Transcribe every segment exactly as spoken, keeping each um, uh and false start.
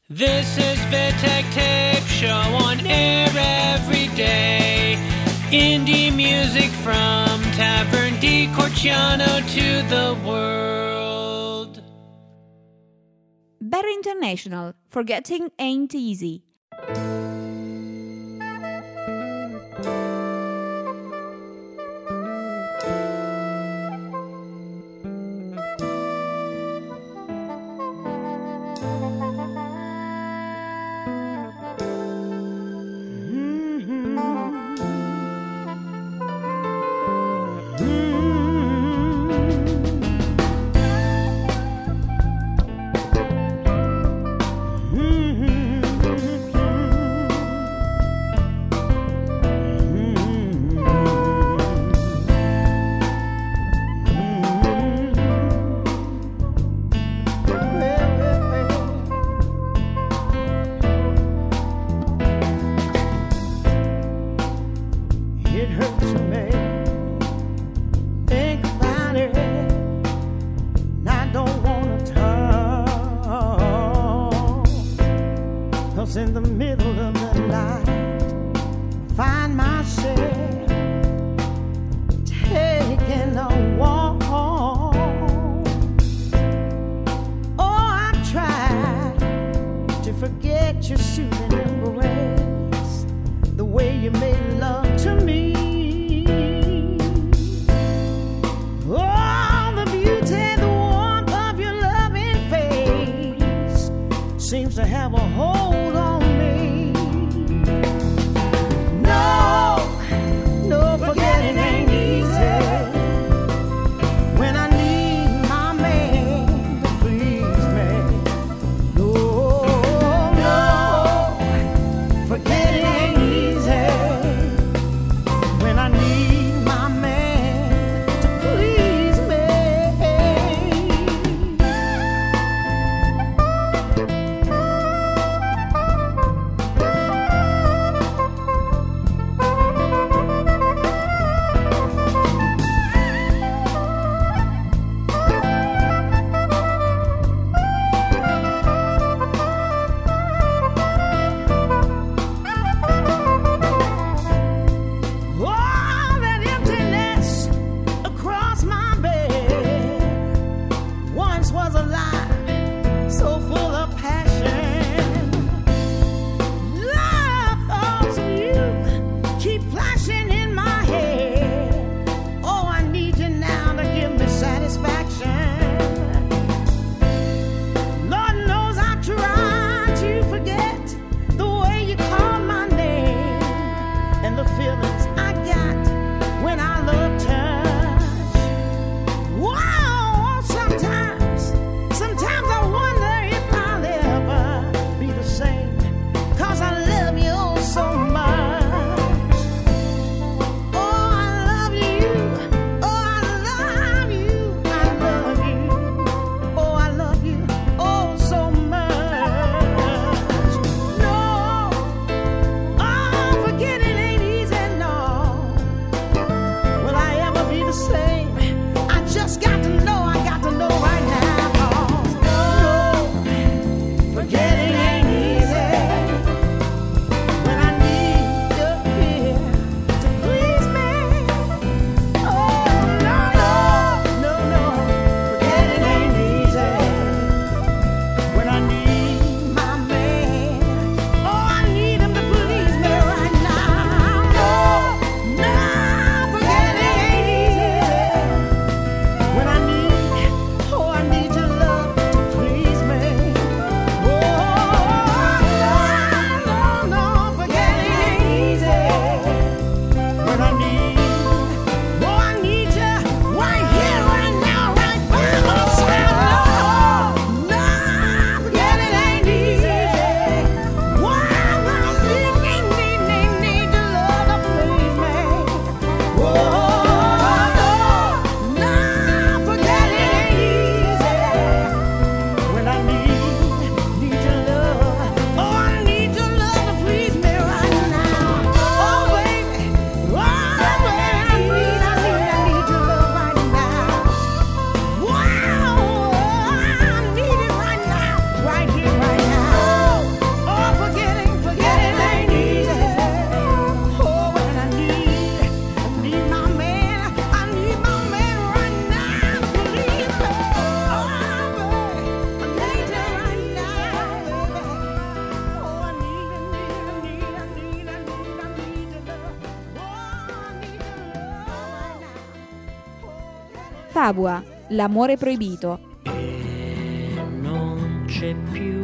This is Vitek Tape Show on air every day. Indie music from Tavern di Corciano to the world. Better International, Forgetting Ain't Easy. In the middle of the night, find myself taking a walk. Oh, I tried to forget your soothing embrace, the way you made love to me. Oh, the beauty, the warmth of your loving face seems to have a hold. Fabua, l'amore proibito. E non c'è più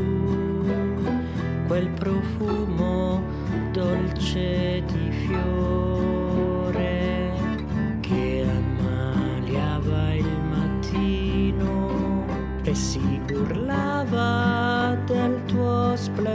quel profumo dolce di fiore che ammaliava il mattino e si burlava del tuo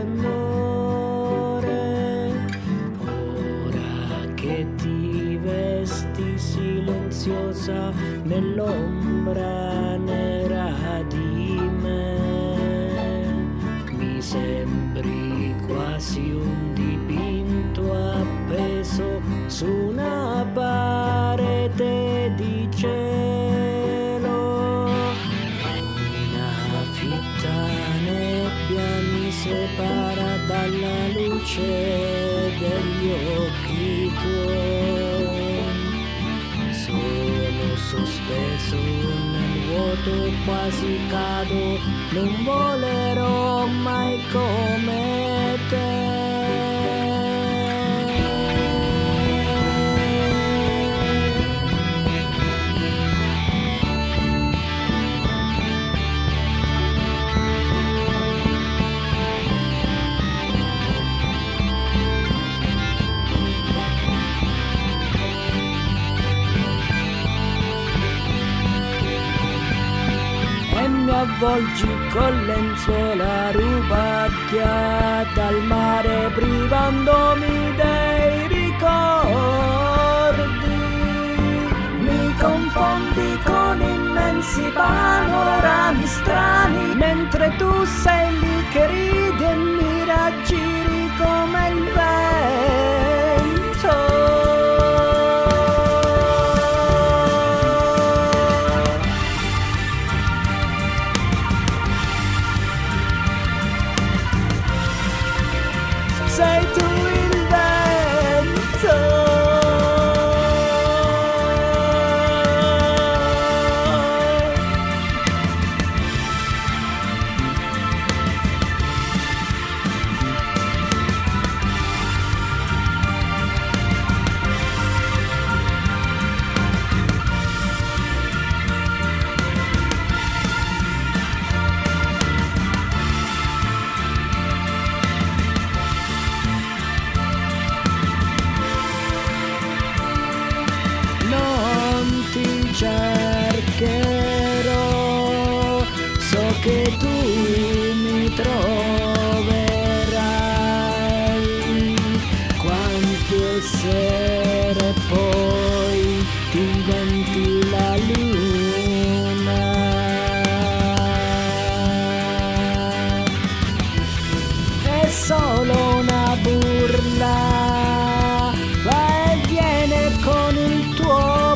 splendore. Ora che ti vesti silenziosa nell'ombra nera di me, mi sembri quasi un dipinto appeso su una parete di cielo. Una fitta nebbia mi separa dalla luce degli occhi tuoi. Sono sospeso nel vuoto, quasi cado, non volerò mai come te. Mi avvolgi con lenzuola rubacchia dal mare, privandomi dei ricordi. Mi confondi con immensi panorami strani, mentre tu sei lì che ridi e mi raggiri come il vento. Sei tu il vento. Cercherò, so che tu mi troverai, quante sere poi diventi la luna. È solo una burla, va e viene con il tuo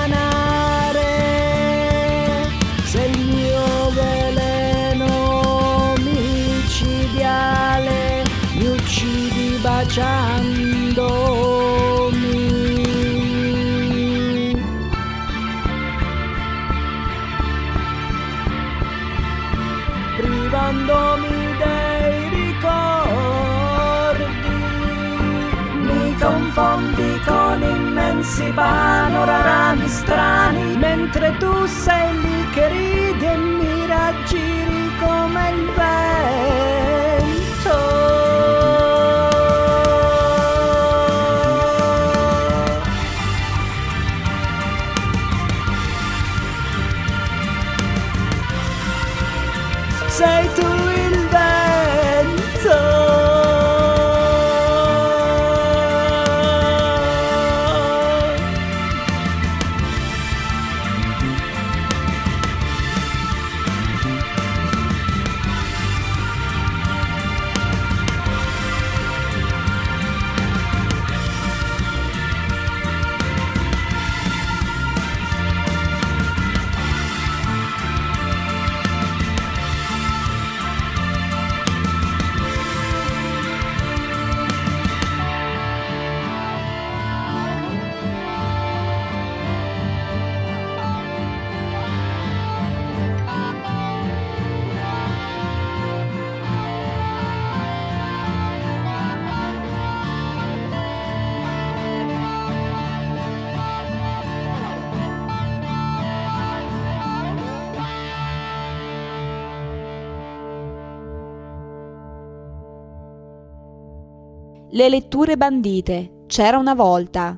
baciandomi, privandomi dei ricordi. Mi confondi con immensi panorami strani, mentre tu sei lì che ridi e mi raggiri come il vento. Sei tu il vento. Le letture bandite. C'era una volta.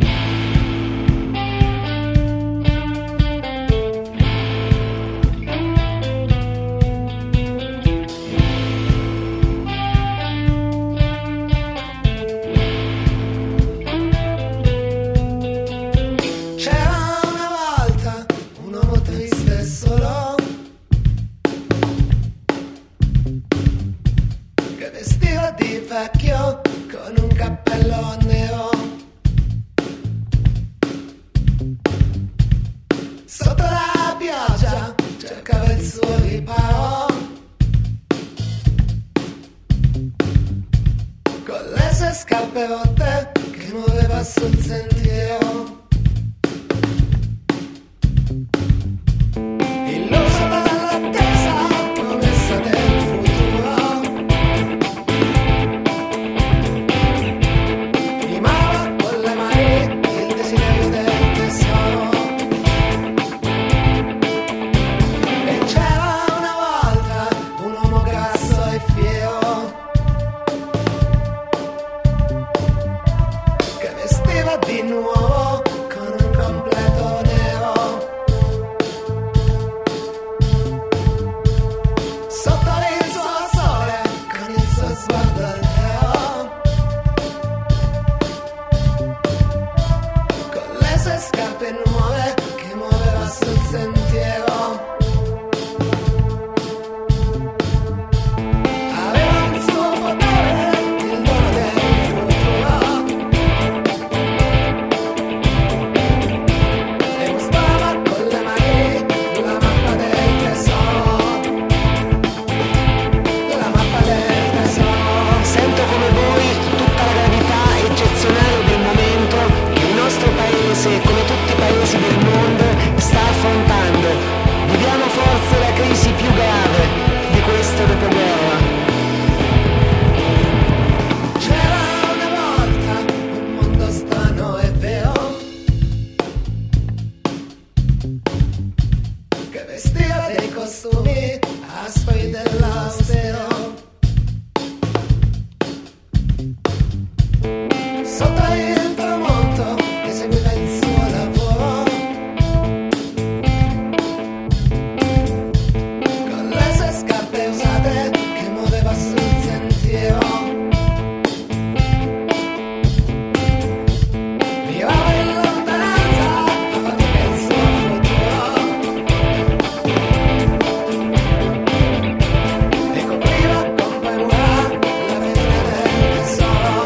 Vecchio con un cappello nero, sotto la pioggia cercava il suo riparo, con le sue scarpe rotte che muoveva sul sentiero. Illuso dall'attesa promessa del futuro, di nuovo con un completo nero, sotto il suo sole con il suo sguardo altero, con le sue scarpe nuove che muoveva sul sentiero. Aveva il suo potere, il dono del futuro, come tutti i paesi del mondo, sta affrontando. Viviamo forse la crisi più grave di questo dopoguerra. C'era una volta un mondo strano e vero, che vestiva dei costumi aspri dell'austero, sotto il tramonto che seguiva il suo lavoro, con le sue scarpe usate che muoveva sul sentiero. Mirava in lontananza a fatica il suo futuro e copriva con paura la pagina del tesoro.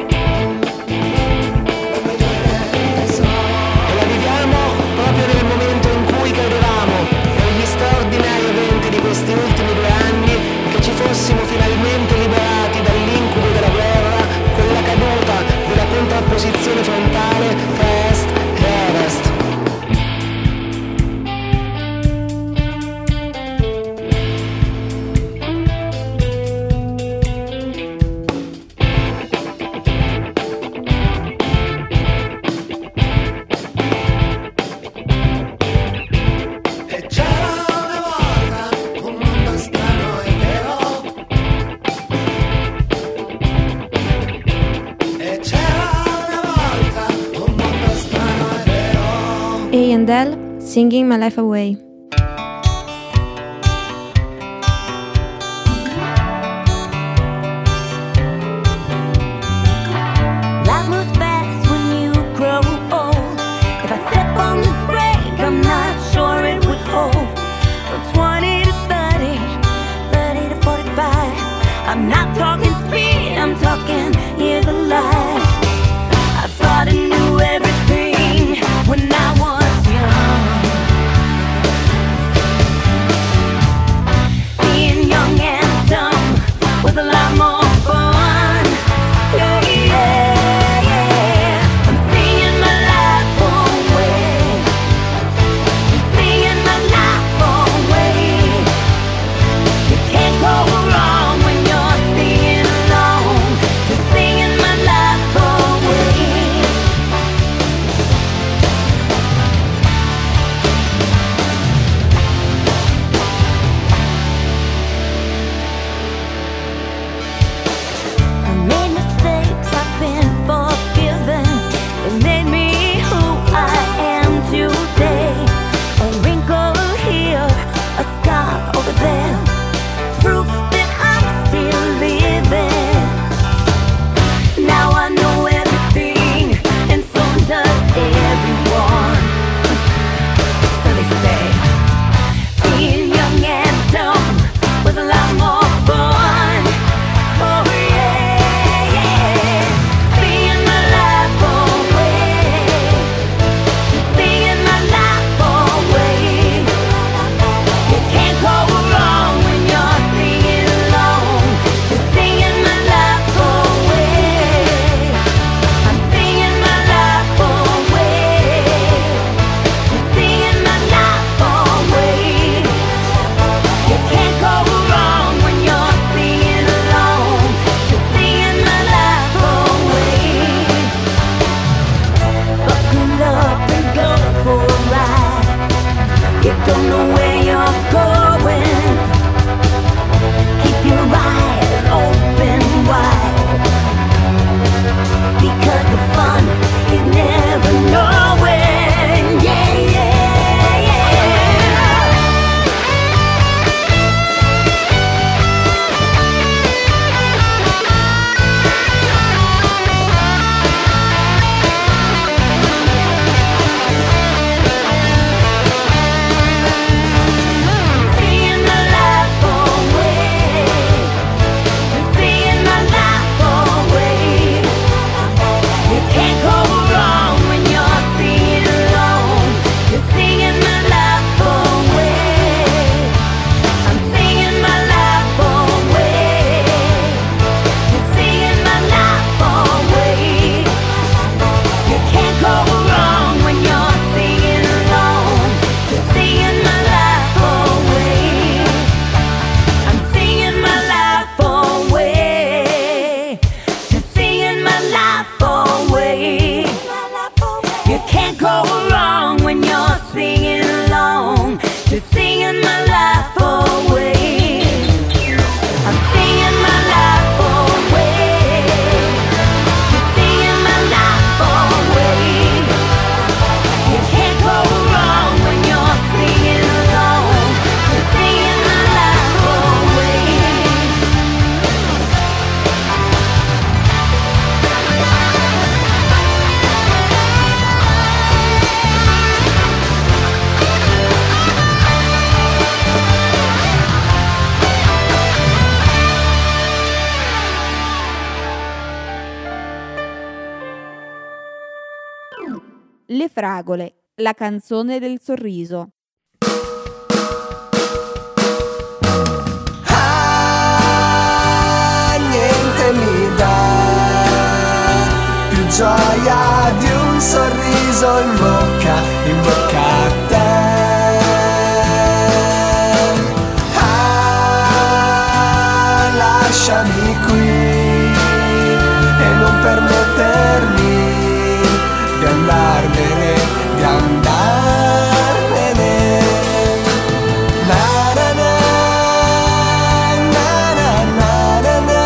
E la viviamo proprio nel momento in cui credevamo, per gli straordinari eventi di questi ultimi due anni, che ci fossimo finalmente liberati dall'incubo della guerra, con la caduta della contrapposizione frontale tra Est e Ovest. E c'era una volta un mondo strano e vero, e c'era una volta un mondo strano e vero. A and L, Singing My Life Away. Life moves fast when you grow old. If I step on the brake, I'm not sure it would hold. From twenty to thirty, thirty to forty-five. I'm not talking speed, I'm talking years of life. I thought I knew everything when I was young. Being young and dumb was a lot more fun. Yeah, yeah, yeah. I'm singing my life away. I'm singing my life away. You can't go wrong when you're singing Le Fragole, la canzone del sorriso. Ah, niente mi dà più gioia di un sorriso in bocca, in bocca a te. Ah, lasciami qui e non permettermi di andarmene, di andarmene. Na na na, na na na na na.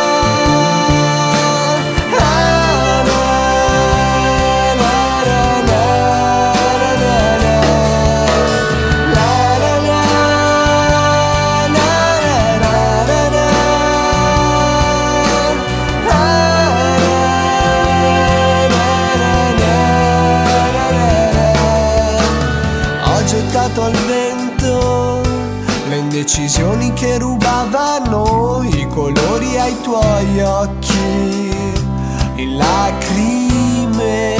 Ah, na, na, na, na, na, na, na. La, la, la, na, na, na, na, na. Ho gettato al vento le indecisioni che rubavano i colori ai tuoi occhi in lacrime,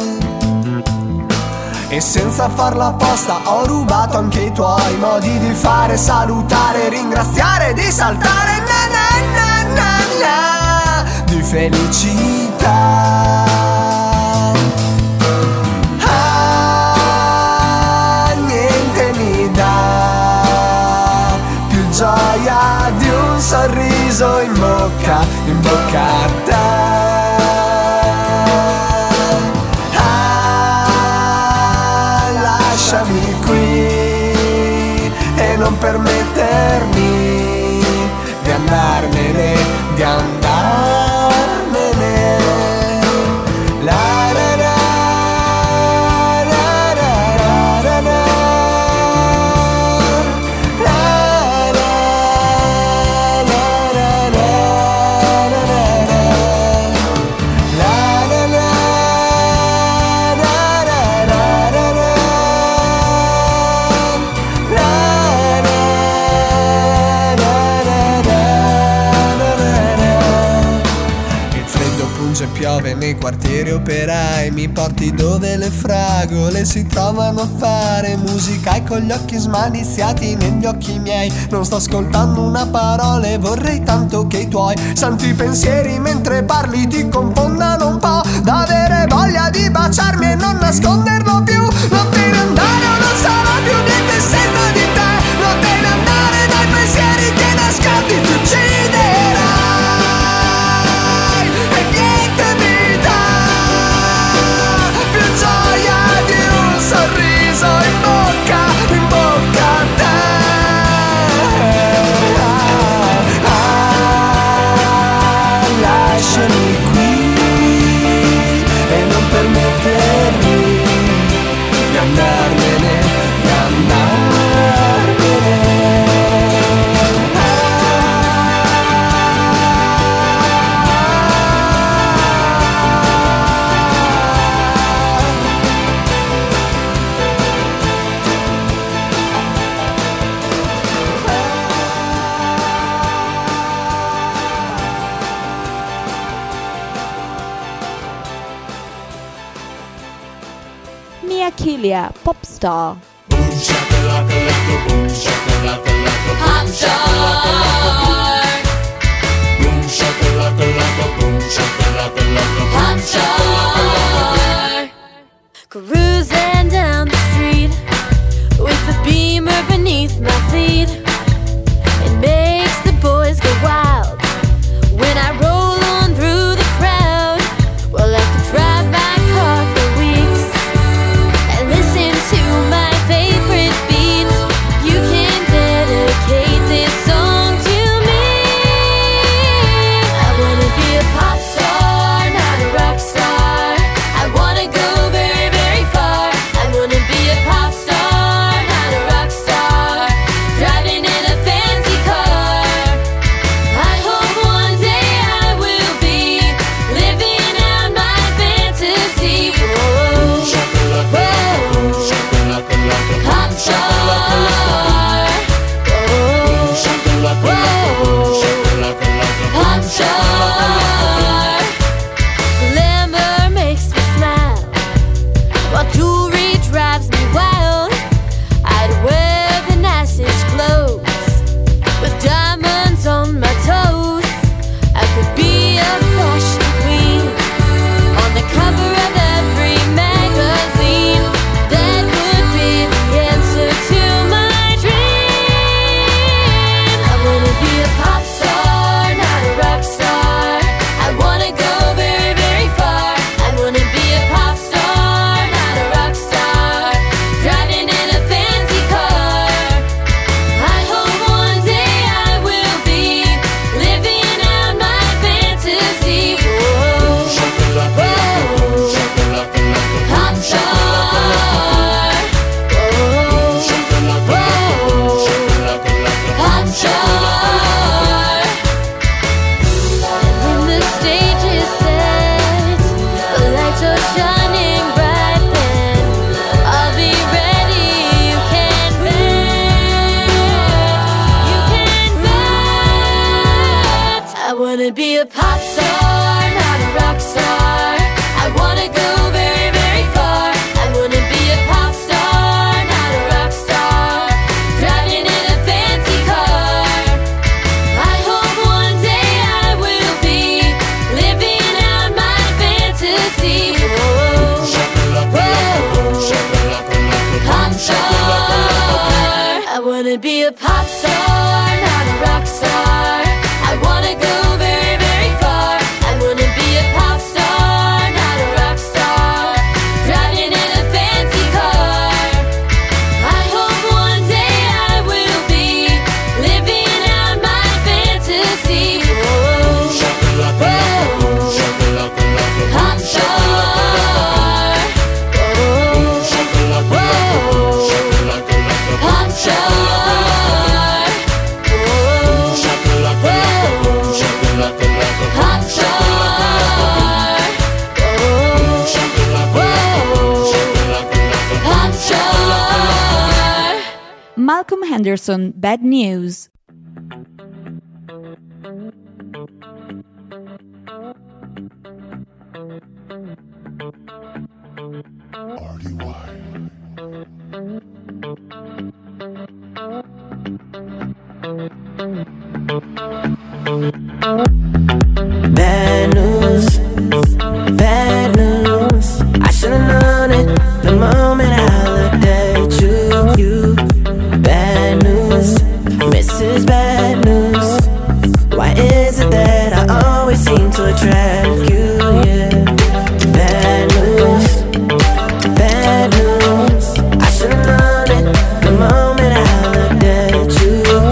e senza farla apposta ho rubato anche i tuoi modi di fare, salutare, ringraziare, di saltare, na na na na na, di felicità. Ah, niente mi dà più gioia di un sorriso in bocca, in bocca a te. Ah, lasciami qui e non permettermi di andarmene, di andarmene. La la la, la la la la la. La la la la la la la. La la la la la la la la. La la la la la la la. Il freddo punge e piove nei quartieri operai, mi porti dove le fragole si trovano a fare musica, e con gli occhi smaliziati negli occhi miei non sto ascoltando una parola e vorrei tanto che i tuoi santi pensieri mentre parli ti confondano un po', da avere voglia di baciarmi e non nasconderlo più. Non te ne andare o non sarà più niente senza di te, non te ne andare dai pensieri che nascondi, ti ucciderai. E niente mi dà più gioia di un sorriso in bocca, in bocca a te. Ah, ah, lasciami qui e non permettermi di andarmene, di andarmene. Mia Kilia, pop star. Cruising down the street with the Beamer beneath my feet. It makes the boys go wild when I roll on through the crowd. Well, I could drive my car for weeks and listen to my favorite beats. You can dedicate this song to me. wanna be a pop star, not a rock star. I wanna go very, very far. I wanna be a pop star, not a rock star, driving in a fancy car. I hope one day I will be living out my fantasy. Whoa, whoa, pop star. I wanna be a pop star, not a rock star. I wanna go very, very far. I wanna be a pop star, not a rock star, driving in a fancy car. I hope one day I will be living out my fantasy. Whoa, whoa, pop star. Whoa, whoa, pop star. Pop star. Pop star. Malcolm Henderson, Bad News. Bad news, bad news. I should've known it the moment I looked at you. You, bad news, Missus Bad News. Why is it that I always seem to attract you? Yeah, bad news, bad news. I should've known it the moment I looked at you.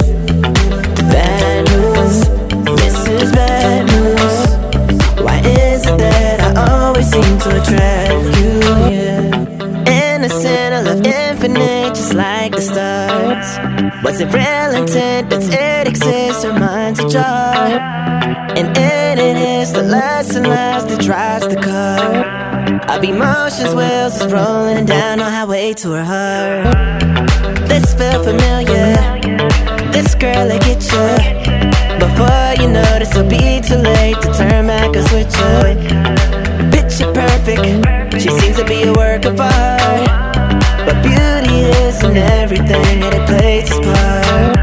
Bad news, Missus Bad News. Why is it that I always seem to attract you? Yeah, innocent, I love infinite, just like the stars. Was it real intent? Does it exist? Our minds ajar, and in it is the lust and lust that drives the car of emotions. Wheels is rolling down on highway to her heart. This feel familiar. This girl, I get you. Before you notice, it'll be too late to turn back or switch up. Picture perfect, she seems to be a work of art, but beauty isn't everything, and it plays its part.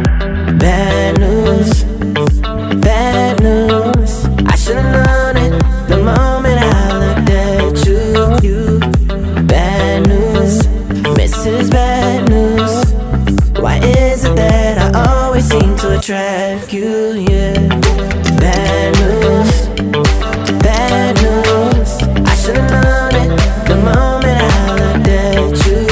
Bad news, bad news. I should've known it the moment I looked at you. You, bad news, Missus Bad News. Why is it that I always seem to attract you? Yeah, bad news, bad news. I should've known it the moment I looked at you.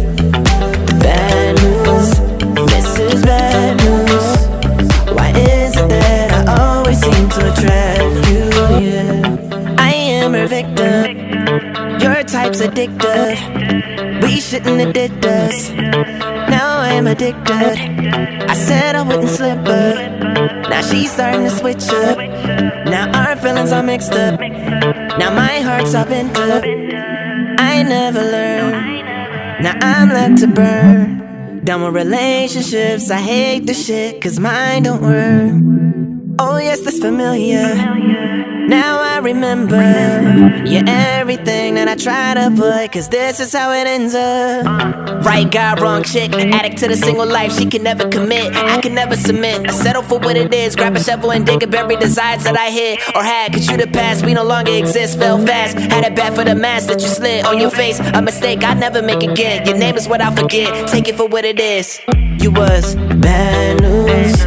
Bad news, Missus Bad News. Why is it that I always seem to attract you? Yeah, I am her victim. Your type's addictive. We shouldn't have did this. Now I'm addicted. I said I wouldn't slip up. Now she's starting to switch up. Now our feelings are mixed up. Now my heart's all bent up. I never learned. Now I'm left to burn. Done with relationships, I hate the shit, cause mine don't work. Oh yes, that's familiar. Now I remember. You're everything that I try to avoid, cause this is how it ends up. Right guy, wrong chick, addict to the single life she can never commit. I can never submit, I settle for what it is. Grab a shovel and dig and bury desires that I hid or had, cause you the past, we no longer exist. Fell fast, had it bad for the mask that you slid on your face. A mistake I never make again. Your name is what I forget, take it for what it is. You was bad news,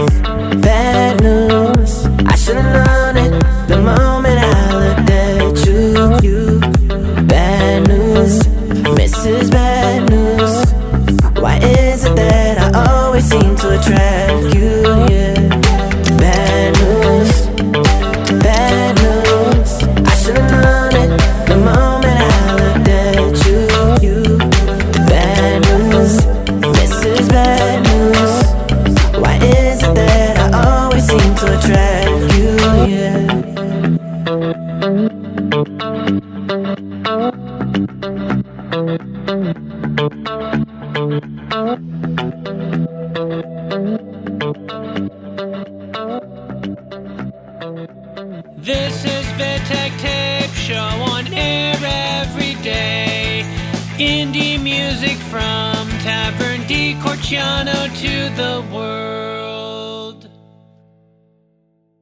bad news. I should've known it the moment I looked at you. You, bad news, Missus Bad News. Why is it that I always seem to attract you? Yeah, bad news, bad news. I should've known it the moment I looked at you. You, bad news, Missus Bad News. Why is it that I always seem to attract you? Yeah. This is Vittek Tape Show on air every day. Indie music from Tavern di Corciano to the world.